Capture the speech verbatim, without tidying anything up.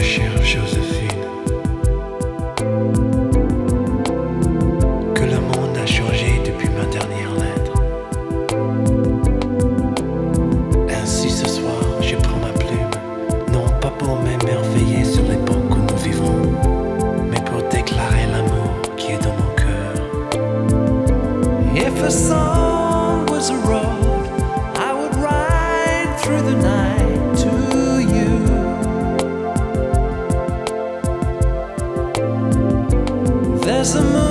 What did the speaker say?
chère Joséphine, que le monde a changé depuis ma dernière lettre. Ainsi ce soir, je prends ma plume, non pas pour m'émerveiller sur l'époque où nous vivons, mais pour déclarer l'amour qui est dans mon cœur. If a song was a road, I would ride through the night to you. There's a moon